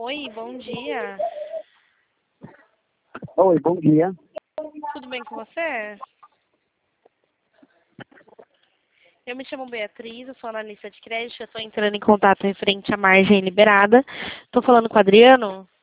Oi, bom dia. Oi, bom dia. Tudo bem com você? Eu me chamo Beatriz, eu sou analista de crédito, eu estou entrando em contato referente à margem liberada. Estou falando com o Adriano?